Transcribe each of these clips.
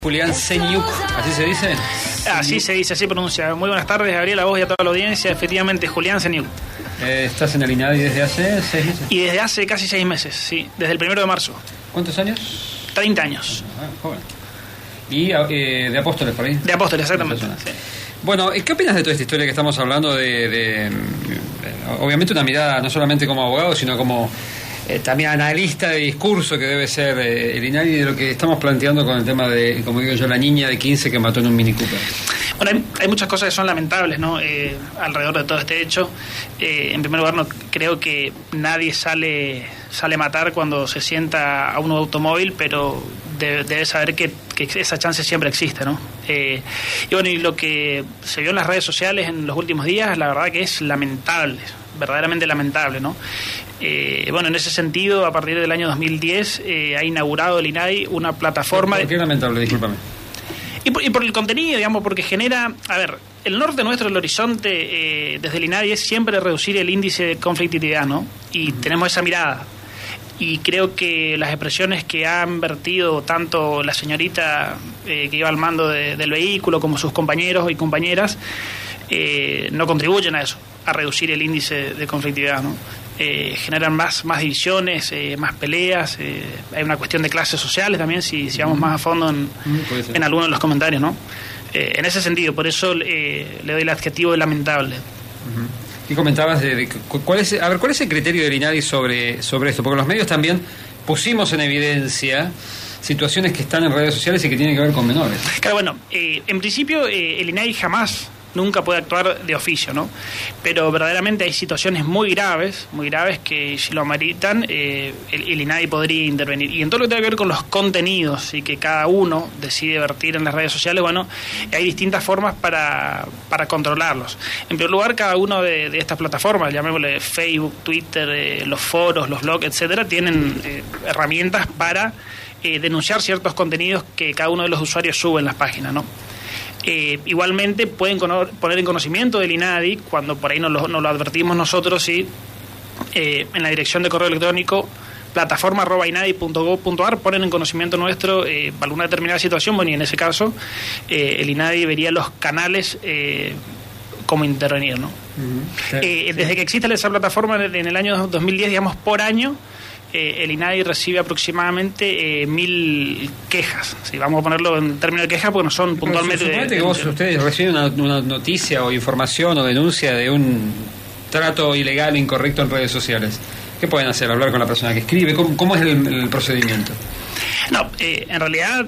Julián Señuk, ¿así se dice? Así se dice, así pronuncia. Muy buenas tardes, Gabriel, a vos y a toda la audiencia. Efectivamente, Julián Señuk. ¿Estás en el INADI desde hace 6 meses? Y desde hace casi 6 meses, sí, desde el 1 de marzo. ¿Cuántos años? 30 años. Joven. ¿Y de Apóstoles por ahí? De Apóstoles, exactamente. Sí. Bueno, ¿qué opinas de toda esta historia que estamos hablando obviamente una mirada no solamente como abogado, sino como también analista de discurso que debe ser el INADI, de lo que estamos planteando con el tema de, como digo yo, la niña de 15 que mató en un Mini Cooper? Bueno, hay muchas cosas que son lamentables, ¿no? Alrededor de todo este hecho. En primer lugar, no creo que nadie sale a matar cuando se sienta a un automóvil, pero debe saber que esa chance siempre existe, ¿no? Y bueno, y lo que se vio en las redes sociales en los últimos días, la verdad que es lamentable, verdaderamente lamentable, ¿no? Bueno, en ese sentido, a partir del año 2010 ha inaugurado el INADI una plataforma... ¿Por qué lamentable? Discúlpame. Y por el contenido, digamos, porque genera... A ver, el norte nuestro, el horizonte, desde el INADI es siempre reducir el índice de conflictividad, ¿no? Y tenemos esa mirada. Y creo que las expresiones que han vertido tanto la señorita que iba al mando del vehículo como sus compañeros y compañeras no contribuyen a eso, a reducir el índice de conflictividad, ¿no? Generan más divisiones, más peleas. Hay una cuestión de clases sociales también, si vamos más a fondo en algunos de los comentarios, ¿no? En ese sentido, por eso le doy el adjetivo de lamentable. Y comentabas ¿cuál es el criterio del INADI sobre esto? Porque los medios también pusimos en evidencia situaciones que están en redes sociales y que tienen que ver con menores. Claro, bueno, en principio el INADI nunca puede actuar de oficio, ¿no? Pero verdaderamente hay situaciones muy graves que si lo ameritan, el INADI podría intervenir. Y en todo lo que tiene que ver con los contenidos y que cada uno decide vertir en las redes sociales, bueno, hay distintas formas para controlarlos. En primer lugar, cada uno de estas plataformas, llamémosle Facebook, Twitter, los foros, los blogs, etcétera, tienen herramientas para denunciar ciertos contenidos que cada uno de los usuarios sube en las páginas, ¿no? Igualmente pueden poner en conocimiento del INADI, cuando por ahí no lo advertimos nosotros, ¿sí? En la dirección de correo electrónico plataforma@inadi.gov.ar ponen en conocimiento nuestro alguna determinada situación. Bueno, y en ese caso el INADI vería los canales cómo intervenir, ¿no? Desde que existe esa plataforma en el año 2010, digamos, por año el INADI recibe aproximadamente 1.000 quejas. Si vamos a ponerlo en términos de quejas, porque no son puntualmente... Suponete que ustedes reciben una noticia o información o denuncia de un trato ilegal, incorrecto en redes sociales. ¿Qué pueden hacer? ¿Hablar con la persona que escribe? ¿Cómo es el procedimiento? No, en realidad...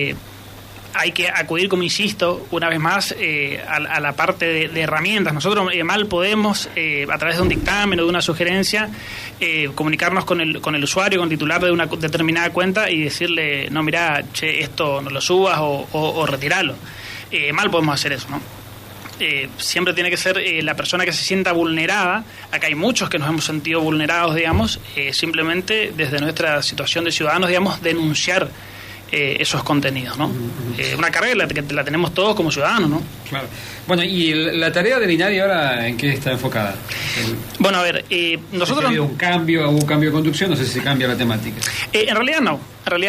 hay que acudir, como insisto, una vez más, a la parte de herramientas. Nosotros mal podemos, a través de un dictamen o de una sugerencia, comunicarnos con el usuario, con el titular de una determinada cuenta y decirle, no, mirá, che, esto no lo subas o retiralo. Mal podemos hacer eso, ¿no? Siempre tiene que ser la persona que se sienta vulnerada. Acá hay muchos que nos hemos sentido vulnerados, digamos, simplemente desde nuestra situación de ciudadanos, digamos, denunciar esos contenidos, ¿no? Una carga que la tenemos todos como ciudadanos, ¿no? Claro. Bueno, ¿y la tarea del INADI ahora en qué está enfocada? Bueno, a ver, nosotros... ¿Ha habido un cambio de conducción? No sé si se cambia la temática. En realidad no.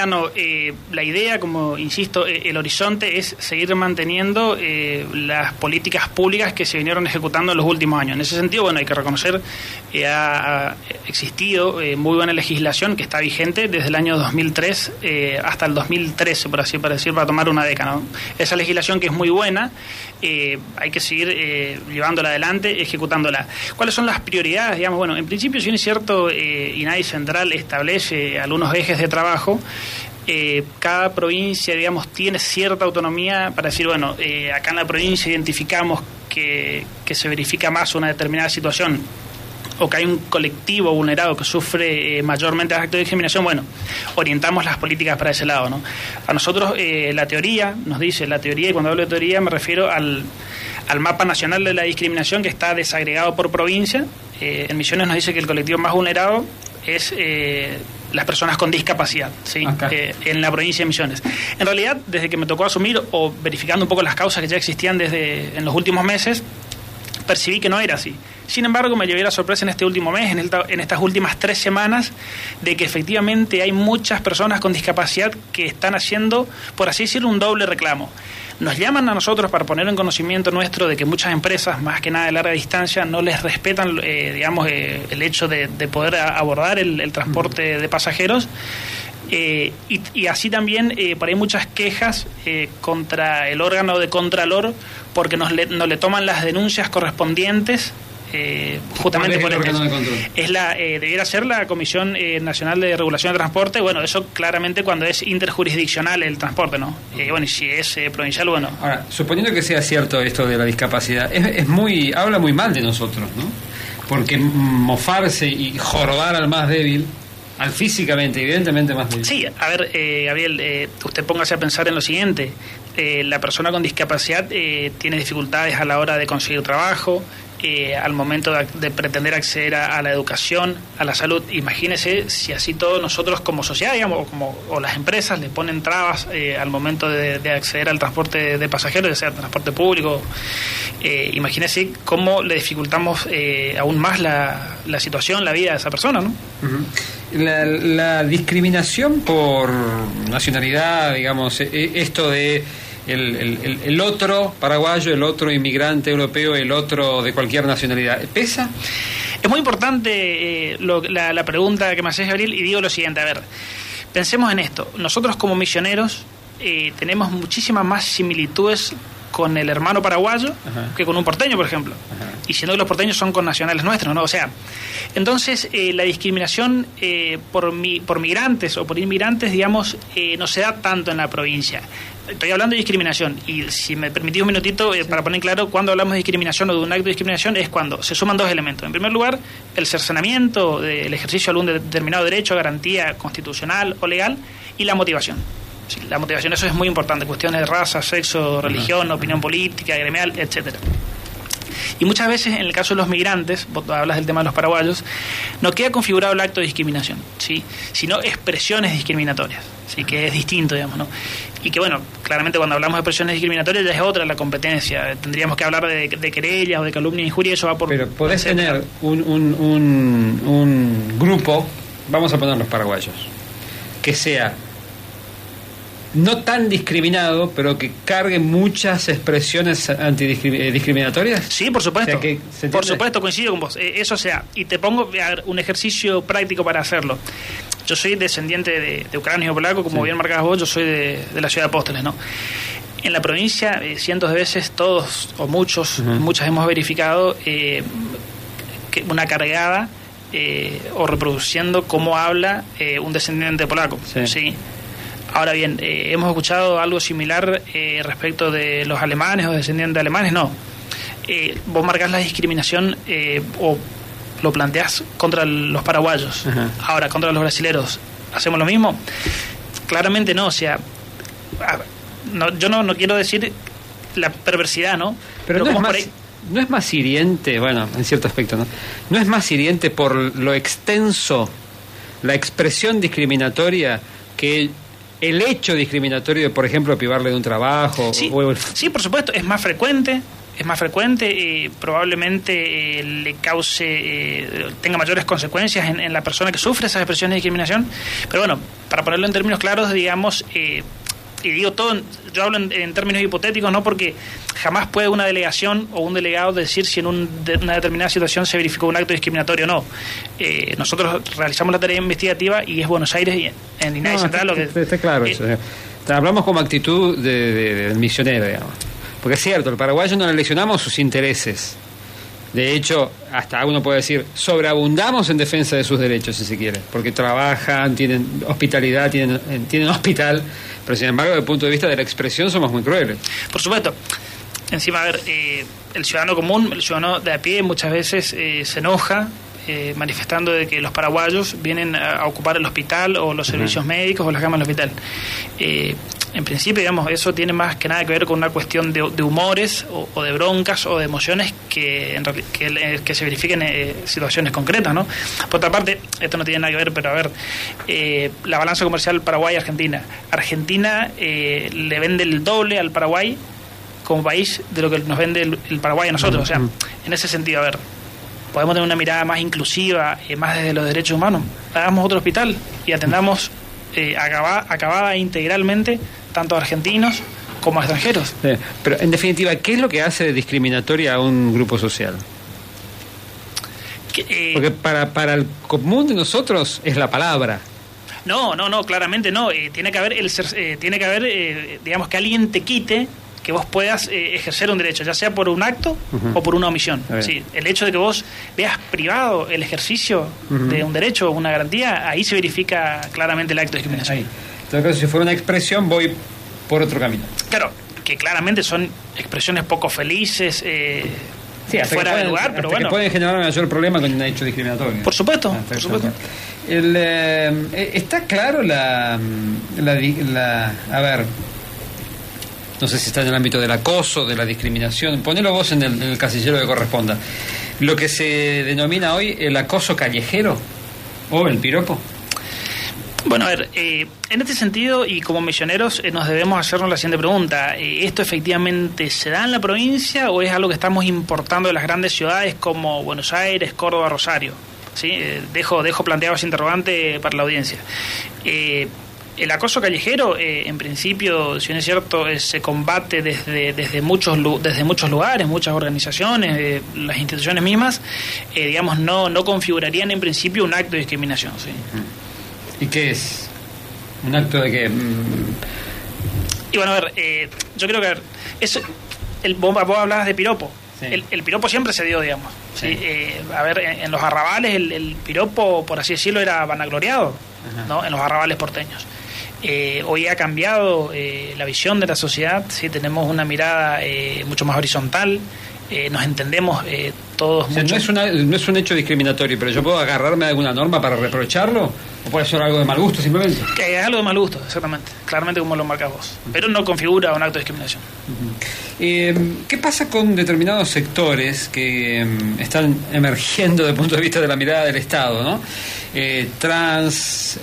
La idea, como insisto, el horizonte es seguir manteniendo las políticas públicas que se vinieron ejecutando en los últimos años. En ese sentido, bueno, hay que reconocer que ha existido muy buena legislación que está vigente desde el año 2003 hasta el 2013, por así decir, para tomar una década, ¿no? Esa legislación que es muy buena, hay que seguir llevándola adelante, ejecutándola. ¿Cuáles son las prioridades? Digamos, bueno, en principio, si bien es cierto, INADI Central establece algunos ejes de trabajo, cada provincia, digamos, tiene cierta autonomía para decir, bueno, acá en la provincia identificamos que se verifica más una determinada situación o que hay un colectivo vulnerado que sufre mayormente actos de discriminación, bueno, orientamos las políticas para ese lado, ¿no? A nosotros la teoría nos dice, y cuando hablo de teoría me refiero al mapa nacional de la discriminación que está desagregado por provincia. En Misiones nos dice que el colectivo más vulnerado es las personas con discapacidad, ¿sí? En la provincia de Misiones. En realidad, desde que me tocó asumir o verificando un poco las causas que ya existían en los últimos meses, percibí que no era así. Sin embargo, me llevé la sorpresa en este último mes, en estas últimas 3 semanas, de que efectivamente hay muchas personas con discapacidad que están haciendo, por así decirlo, un doble reclamo. Nos llaman a nosotros para poner en conocimiento nuestro de que muchas empresas, más que nada de larga distancia, no les respetan, el hecho de poder abordar el transporte de pasajeros. Y así también por ahí muchas quejas contra el órgano de Contralor porque no le toman las denuncias correspondientes. Justamente por debiera ser la Comisión Nacional de Regulación de Transporte. Bueno, eso claramente cuando es interjurisdiccional el transporte, ¿no? Bueno, y si es provincial, bueno. Ahora, suponiendo que sea cierto esto de la discapacidad, habla muy mal de nosotros, ¿no? Porque mofarse y jorobar al más débil, al físicamente, evidentemente más débil. Sí, a ver, Gabriel, usted póngase a pensar en lo siguiente. La persona con discapacidad tiene dificultades a la hora de conseguir trabajo, al momento de pretender acceder a la educación, a la salud. Imagínese si así todos nosotros como sociedad, digamos, o las empresas le ponen trabas al momento de acceder al transporte de pasajeros, ya sea transporte público. Imagínese cómo le dificultamos aún más la situación, la vida de esa persona, ¿no? Uh-huh. La discriminación por nacionalidad, digamos, esto de el otro paraguayo, el otro inmigrante europeo, el otro de cualquier nacionalidad, ¿pesa? Es muy importante la pregunta que me haces, Gabriel, y digo lo siguiente, a ver, pensemos en esto. Nosotros como misioneros tenemos muchísimas más similitudes con el hermano paraguayo que con un porteño, por ejemplo. Ajá. Y siendo que los porteños son connacionales nuestros, ¿no? O sea, entonces la discriminación por migrantes o por inmigrantes, digamos, no se da tanto en la provincia. Estoy hablando de discriminación, y si me permitís un minutito para poner claro, cuando hablamos de discriminación o de un acto de discriminación es cuando se suman 2 elementos. En primer lugar, el cercenamiento del ejercicio de algún determinado derecho, garantía constitucional o legal, y la motivación. Sí, la motivación, eso es muy importante, cuestiones de raza, sexo, religión, opinión política, gremial, etcétera. Y muchas veces, en el caso de los migrantes, vos hablas del tema de los paraguayos, no queda configurado el acto de discriminación, ¿sí?, sino expresiones discriminatorias, ¿sí?, que es distinto, digamos, ¿no? Y que, bueno, claramente cuando hablamos de expresiones discriminatorias ya es otra la competencia. Tendríamos que hablar de querellas o de calumnia e injuria, eso va por... Pero podés tener un grupo, vamos a poner los paraguayos, que sea no tan discriminado, pero que cargue muchas expresiones antidiscriminatorias. Sí, por supuesto. O sea, por supuesto, coincido con vos. Eso sea, y te pongo a ver, un ejercicio práctico para hacerlo. Yo soy descendiente de ucranios y polacos, como bien marcabas vos, yo soy de la ciudad de Apóstoles, ¿no? En la provincia, cientos de veces, todos o muchas hemos verificado que una cargada o reproduciendo cómo habla un descendiente polaco, ¿sí? Ahora bien, hemos escuchado algo similar respecto de los alemanes o descendientes de alemanes. No, vos marcás la discriminación o lo planteás contra los paraguayos. Ahora, contra los brasileros, ¿hacemos lo mismo? Claramente no, o sea, yo no quiero decir la perversidad, ¿no? Pero no es más hiriente, bueno, en cierto aspecto, ¿no? No es más hiriente por lo extenso, la expresión discriminatoria, que el hecho discriminatorio de, por ejemplo, privarle de un trabajo. Sí, sí, por supuesto, es más frecuente, probablemente le cause, tenga mayores consecuencias en la persona que sufre esas expresiones de discriminación, pero bueno, para ponerlo en términos claros, digamos, y digo todo, yo hablo en términos hipotéticos, no, porque jamás puede una delegación o un delegado decir si en una determinada situación se verificó un acto discriminatorio o no. Nosotros realizamos la tarea investigativa y es Buenos Aires y en INADI Central lo que... Está claro eso. Hablamos como actitud del misionero, digamos. Porque es cierto, el paraguayo no le lesionamos sus intereses. De hecho, hasta uno puede decir, sobreabundamos en defensa de sus derechos, si se quiere, porque trabajan, tienen hospitalidad, tienen hospital, pero sin embargo, desde el punto de vista de la expresión, somos muy crueles. Por supuesto. Encima, a ver, el ciudadano común, el ciudadano de a pie, muchas veces se enoja, manifestando de que los paraguayos vienen a ocupar el hospital o los servicios médicos o las camas del hospital. En principio, digamos, eso tiene más que nada que ver con una cuestión de humores o de broncas o de emociones que se verifiquen situaciones concretas, ¿no? Por otra parte, esto no tiene nada que ver, pero a ver, la balanza comercial Paraguay-Argentina. Argentina le vende el doble al Paraguay como país de lo que nos vende el Paraguay a nosotros. O sea, en ese sentido, a ver, podemos tener una mirada más inclusiva, más desde los derechos humanos. Hagamos otro hospital y atendamos acabada integralmente tanto a argentinos como a extranjeros. Sí, pero en definitiva, ¿qué es lo que hace discriminatoria a un grupo social? Porque para el común de nosotros es la palabra. No, claramente no. Tiene que haber digamos, que alguien te quite que vos puedas ejercer un derecho, ya sea por un acto o por una omisión. Sí, el hecho de que vos veas privado el ejercicio de un derecho o una garantía, ahí se verifica claramente el acto de discriminación. Ahí. Entonces, si fuera una expresión, voy por otro camino. Claro, que claramente son expresiones poco felices, sí, fuera de lugar, pero bueno. Que pueden generar un mayor problema con un hecho discriminatorio. Por supuesto, por supuesto. Está claro a ver, no sé si está en el ámbito del acoso, de la discriminación, ponelo vos en el casillero que corresponda. Lo que se denomina hoy el acoso callejero o el piropo. Bueno, a ver, en este sentido y como misioneros nos debemos hacernos la siguiente pregunta. ¿Esto efectivamente se da en la provincia o es algo que estamos importando de las grandes ciudades como Buenos Aires, Córdoba, Rosario? ¿Sí? Dejo planteado ese interrogante para la audiencia. El acoso callejero, en principio, si bien es cierto, se combate desde muchos lugares, muchas organizaciones, las instituciones mismas, digamos, no configurarían en principio un acto de discriminación. ¿Sí? ¿Y qué es? ¿Un acto de qué? Y bueno, a ver, yo creo que vos hablabas de piropo. Sí. El piropo siempre se dio, digamos. Sí. A ver, en los arrabales el piropo, por así decirlo, era vanagloriado, ¿no? En los arrabales porteños. Hoy ha cambiado la visión de la sociedad, ¿sí? Tenemos una mirada mucho más horizontal, nos entendemos todos. O sea, mucho. No es un hecho discriminatorio, pero yo puedo agarrarme a alguna norma para reprocharlo, o puede ser algo de mal gusto simplemente. Es algo de mal gusto, exactamente, claramente como lo marcas vos, pero no configura un acto de discriminación. ¿Qué pasa con determinados sectores que están emergiendo desde el punto de vista de la mirada del Estado, ¿no? Trans,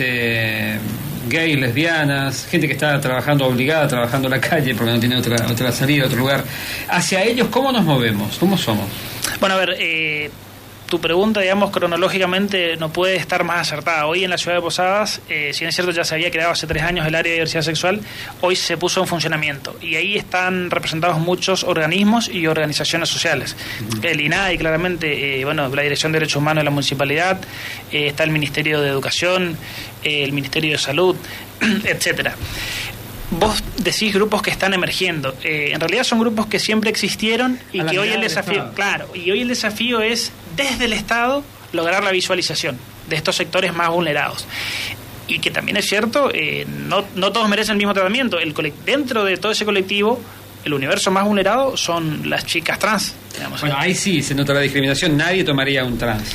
gays, lesbianas, gente que está trabajando en la calle porque no tiene otra salida, otro lugar. Hacia ellos, ¿cómo nos movemos? ¿Cómo somos? Bueno, a ver, tu pregunta, digamos, cronológicamente no puede estar más acertada. Hoy en la ciudad de Posadas, si bien es cierto, ya se había creado hace 3 años el área de diversidad sexual, hoy se puso en funcionamiento. Y ahí están representados muchos organismos y organizaciones sociales. El INADI, claramente, la Dirección de Derechos Humanos de la Municipalidad, está el Ministerio de Educación, el Ministerio de Salud, etcétera. Vos decís grupos que están emergiendo. En realidad son grupos que siempre existieron y que hoy el desafío, hoy el desafío es desde el Estado lograr la visualización de estos sectores más vulnerados. Y que también es cierto, no todos merecen el mismo tratamiento. Dentro de todo ese colectivo, el universo más vulnerado son las chicas trans. Digamos. Bueno, ahí sí se nota la discriminación. Nadie tomaría un trans.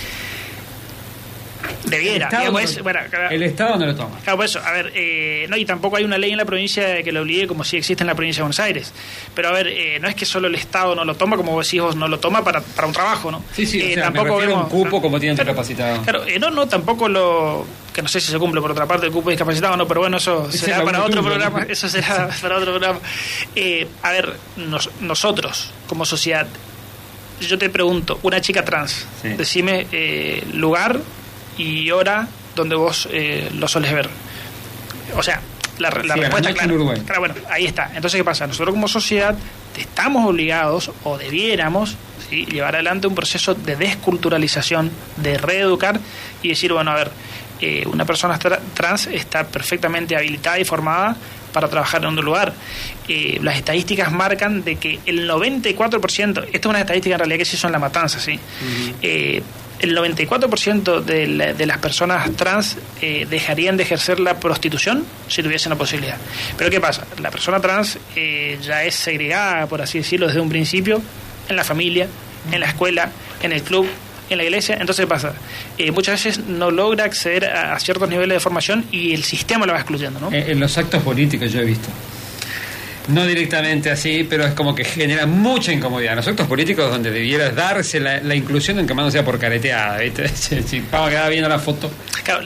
Debiera, el Estado no lo toma. Claro, por eso, a ver, y tampoco hay una ley en la provincia que lo obligue como si existe en la provincia de Buenos Aires. Pero a ver, no es que solo el Estado no lo toma, como vos decís, no lo toma para un trabajo, ¿no? Sí, o sea, tampoco me refiero a un cupo como tienen discapacitados. Claro, tampoco que no sé si se cumple por otra parte el cupo discapacitado, no, pero bueno, eso será para otro programa, eso será para otro programa. A ver, nosotros, como sociedad, yo te pregunto, una chica trans, decime lugar y hora donde vos lo solés ver. O sea, la respuesta clara. Claro, bueno, ahí está. Entonces, ¿qué pasa? Nosotros como sociedad estamos obligados, o debiéramos, ¿sí?, llevar adelante un proceso de desculturalización, de reeducar y decir, bueno, a ver, una persona trans está perfectamente habilitada y formada para trabajar en un lugar. Las estadísticas marcan de que el 94%, esto es una estadística en realidad que se hizo en La Matanza, ¿sí? El 94% de las personas trans dejarían de ejercer la prostitución si tuviesen la posibilidad. Pero ¿qué pasa? La persona trans ya es segregada, por así decirlo, desde un principio, en la familia, en la escuela, en el club, en la iglesia. Entonces, ¿qué pasa? Muchas veces no logra acceder a ciertos niveles de formación y el sistema lo va excluyendo, ¿no? En los actos políticos yo he visto. No directamente así, pero es como que genera mucha incomodidad. En los actos políticos donde debiera darse la inclusión, aunque más no sea por careteada, ¿viste? Si vamos a quedar viendo la foto. Claro,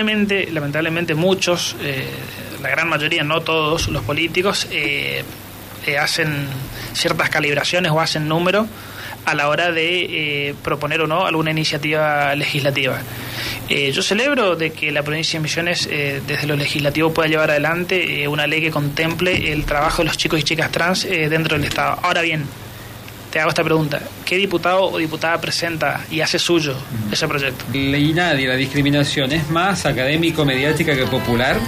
lamentablemente muchos, la gran mayoría, no todos los políticos, hacen ciertas calibraciones o hacen números a la hora de proponer o no alguna iniciativa legislativa. Yo celebro de que la provincia de Misiones desde lo legislativo pueda llevar adelante una ley que contemple el trabajo de los chicos y chicas trans dentro del Estado. Ahora bien, te hago esta pregunta: ¿qué diputado o diputada presenta y hace suyo ese proyecto? La INADI, la discriminación, ¿es más académico-mediática que popular?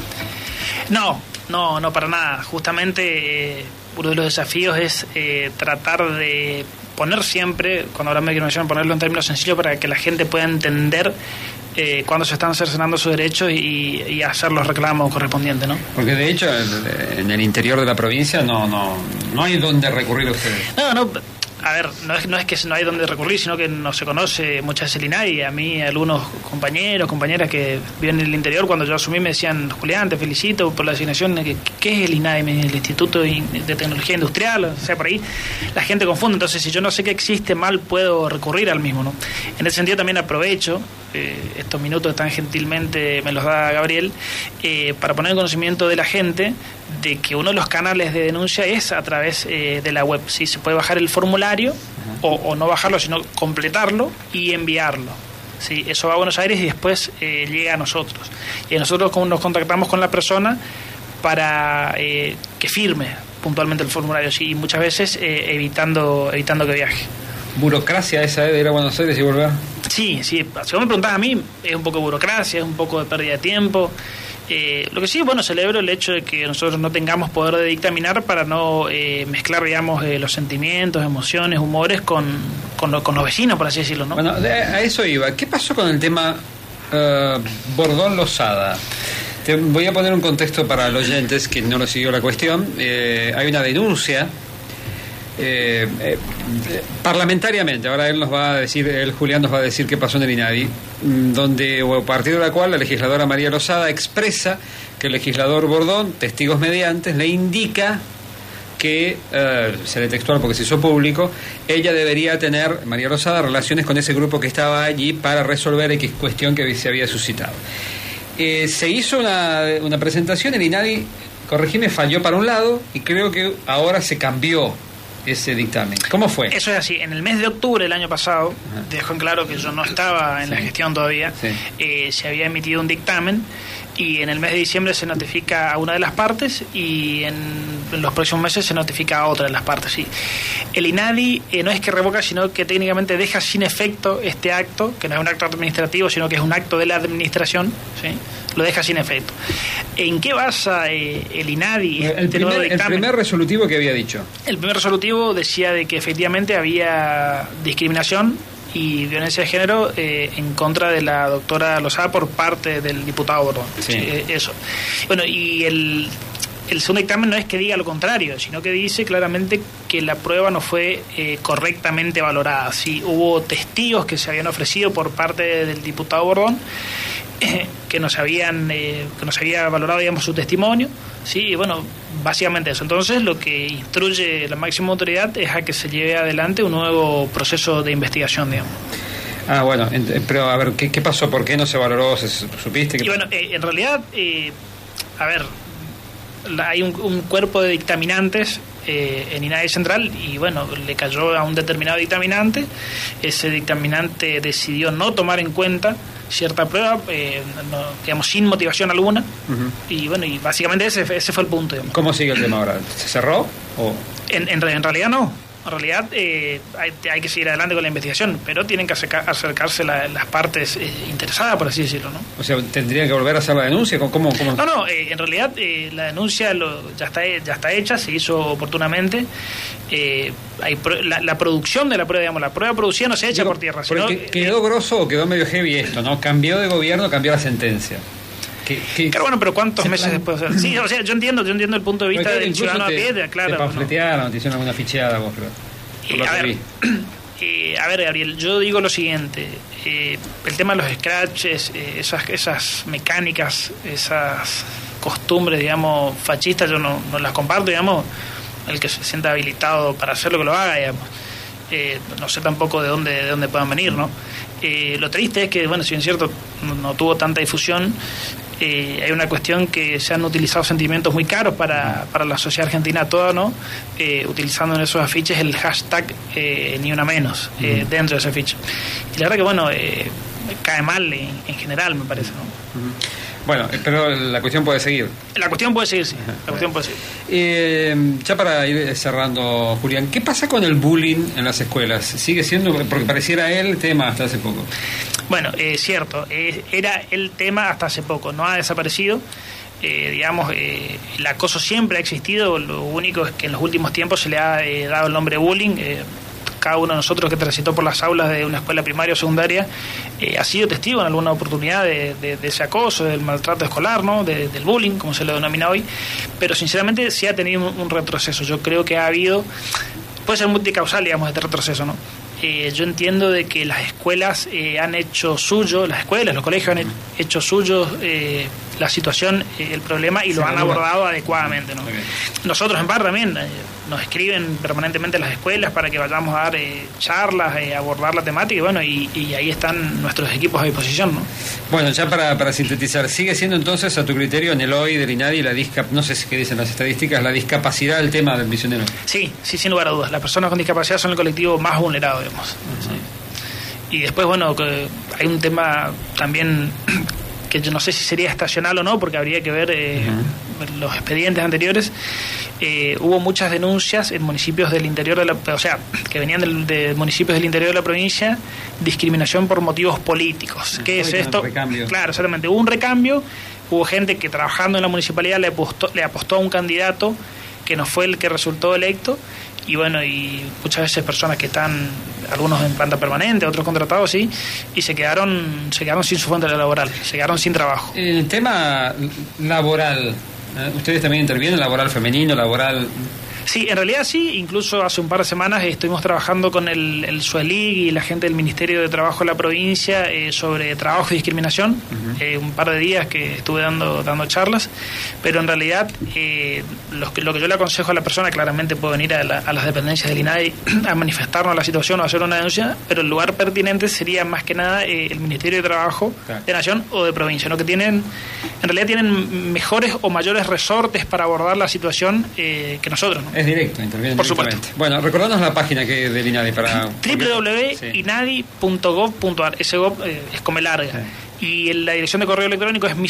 No, para nada. Justamente uno de los desafíos es tratar de poner siempre, cuando hablamos de discriminación, ponerlo en términos sencillos para que la gente pueda entender cuando se están cercenando sus derechos y hacer los reclamos correspondientes, ¿no? Porque de hecho en el interior de la provincia no hay donde recurrir a ustedes. No, a ver, no es que no hay donde recurrir, sino que no se conoce muchas veces el INADI. A mí algunos compañeras que viven en el interior, cuando yo asumí me decían: Julián, te felicito por la asignación. ¿Qué es el INADI? El Instituto de Tecnología Industrial. O sea, por ahí la gente confunde. Entonces, si yo no sé que existe, mal puedo recurrir al mismo, ¿no? En ese sentido también aprovecho estos minutos tan gentilmente me los da Gabriel, para poner en conocimiento de la gente de que uno de los canales de denuncia es a través de la web. ¿Sí? Se puede bajar el formulario o no bajarlo, sino completarlo y enviarlo. ¿Sí? Eso va a Buenos Aires y después llega a nosotros. Y nosotros nos contactamos con la persona para que firme puntualmente el formulario, ¿sí? Y muchas veces evitando que viaje. ¿Burocracia esa de ir a Buenos Aires y volver? Sí. Si vos me preguntás a mí, es un poco de burocracia, es un poco de pérdida de tiempo. Lo que sí, celebro el hecho de que nosotros no tengamos poder de dictaminar para no mezclar, digamos, los sentimientos, emociones, humores con los vecinos, por así decirlo, ¿no? Bueno, a eso iba. ¿Qué pasó con el tema Bordón-Losada? Te voy a poner un contexto para los oyentes que no lo siguió la cuestión. Hay una denuncia parlamentariamente, ahora Julián nos va a decir qué pasó en el INADI, donde, a partir de la cual la legisladora María Losada expresa que el legislador Bordón, testigos mediantes, le indica que, seré textual porque se hizo público, ella debería tener, María Losada, relaciones con ese grupo que estaba allí para resolver X cuestión que se había suscitado. Se hizo una presentación, el INADI, corregime, falló para un lado y creo que ahora se cambió ese dictamen. ¿Cómo fue? Eso es así. En el mes de octubre del año pasado, dejó en claro que yo no estaba en la gestión todavía, se había emitido un dictamen y en el mes de diciembre se notifica a una de las partes y en los próximos meses se notifica a otra de las partes. ¿Sí? El INADI no es que revoca, sino que técnicamente deja sin efecto este acto, que no es un acto administrativo, sino que es un acto de la administración, ¿sí? Lo deja sin efecto. ¿En qué basa el INADI nuevo dictamen? El primer resolutivo que había dicho. El primer resolutivo decía de que efectivamente había discriminación y violencia de género en contra de la doctora Losada por parte del diputado Bordón. Sí. Eso. Bueno, y el segundo dictamen no es que diga lo contrario, sino que dice claramente que la prueba no fue correctamente valorada. Sí, hubo testigos que se habían ofrecido por parte del diputado Bordón que nos había valorado, digamos, su testimonio, sí, y bueno, básicamente eso. Entonces, lo que instruye la máxima autoridad es a que se lleve adelante un nuevo proceso de investigación, digamos. Bueno, pero a ver, ¿qué pasó? ¿Por qué no se valoró? ¿Supiste? Y bueno, en realidad, hay un cuerpo de dictaminantes en INADI Central y bueno, le cayó a un determinado dictaminante. Ese dictaminante decidió no tomar en cuenta cierta prueba, digamos, sin motivación alguna. Y bueno, y básicamente ese fue el punto, digamos. ¿Cómo sigue el tema ahora? ¿Se cerró? En realidad no. En realidad hay que seguir adelante con la investigación, pero tienen que acercarse las partes interesadas, por así decirlo, ¿no? O sea, ¿tendrían que volver a hacer la denuncia? ¿Cómo? No, en realidad la denuncia ya está hecha, se hizo oportunamente. La producción de la prueba, digamos, la prueba producida no se echa por tierra. Sino, ¿quedó grosso o quedó medio heavy esto, no? Cambió de gobierno, cambió la sentencia. Claro, bueno, pero ¿cuántos meses después? Sí, o sea, yo entiendo el punto de vista del ciudadano a pie, claro. Te panfletearon, te hicieron alguna ficheada vos, pero... A ver, Gabriel, yo digo lo siguiente, el tema de los scratches, esas mecánicas, esas costumbres, digamos, fascistas, yo no las comparto, digamos. El que se sienta habilitado para hacerlo, que lo haga, digamos. No sé tampoco de dónde puedan venir, ¿no? Lo triste es que, bueno, si bien es cierto, no tuvo tanta difusión, hay una cuestión que se han utilizado sentimientos muy caros para la sociedad argentina toda, ¿no? Utilizando en esos afiches el hashtag ni una menos dentro de ese afiche. Y la verdad que, bueno, cae mal en general, me parece, ¿no? Bueno, pero la cuestión puede seguir. La cuestión puede seguir, sí. La cuestión puede seguir. Ya para ir cerrando, Julián, ¿qué pasa con el bullying en las escuelas? ¿Sigue siendo, porque pareciera el tema hasta hace poco? Bueno, cierto, era el tema hasta hace poco, no ha desaparecido. Digamos, el acoso siempre ha existido, lo único es que en los últimos tiempos se le ha dado el nombre bullying. Cada uno de nosotros que transitó por las aulas de una escuela primaria o secundaria ha sido testigo en alguna oportunidad de ese acoso, del maltrato escolar, ¿no? Del bullying, como se lo denomina hoy. Pero sinceramente sí ha tenido un retroceso. Yo creo que ha habido, puede ser multicausal, digamos, este retroceso, ¿no? Yo entiendo de que las escuelas han hecho suyo, las escuelas, los colegios han hecho suyo la situación, el problema, y lo han abordado adecuadamente, ¿no? Okay. Nosotros en par también nos escriben permanentemente las escuelas para que vayamos a dar charlas, abordar la temática, y bueno, y ahí están nuestros equipos a disposición, ¿no? Bueno, ya para sintetizar, ¿sigue siendo entonces a tu criterio en el hoy del INADI no sé qué dicen las estadísticas, la discapacidad el tema del misionero? Sí, sin lugar a dudas. Las personas con discapacidad son el colectivo más vulnerado, digamos. Sí. Y después, bueno, que hay un tema también que yo no sé si sería estacional o no, porque habría que ver los expedientes anteriores. Hubo muchas denuncias en municipios del interior que venían de municipios del interior de la provincia, discriminación por motivos políticos. ¿Qué es esto? Recambio. Claro, exactamente. Hubo un recambio, hubo gente que trabajando en la municipalidad le apostó a un candidato que no fue el que resultó electo, y bueno, y muchas veces personas que están, algunos en planta permanente, otros contratados, sí, y se quedaron sin su fuente laboral, se quedaron sin trabajo. El tema laboral, ¿ustedes también intervienen? ¿Laboral femenino, laboral...? Sí, en realidad sí, incluso hace un par de semanas estuvimos trabajando con el SUELIG y la gente del Ministerio de Trabajo de la provincia sobre trabajo y discriminación, un par de días que estuve dando charlas, pero en realidad lo que yo le aconsejo a la persona, claramente puede venir a las dependencias del INADI a manifestarnos la situación o a hacer una denuncia, pero el lugar pertinente sería más que nada el Ministerio de Trabajo de Nación o de provincia, ¿no? Que en realidad tienen mejores o mayores resortes para abordar la situación que nosotros, ¿no? Es directo, interviene por directamente. Supuesto. Bueno, recordanos la página que del INADI para... www.inadi.gov.ar. Ese gov es como larga. Sí. Y la dirección de correo electrónico es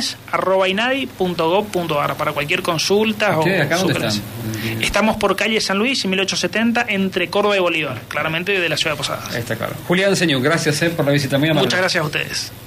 misiones@inadi.gov.ar para cualquier consulta. ¿Acá dónde están? Estamos por calle San Luis, 1870, entre Córdoba y Bolívar, claramente de la ciudad de Posadas. Está claro. Julián Señú, gracias por la visita. Muy amable. Muchas gracias a ustedes.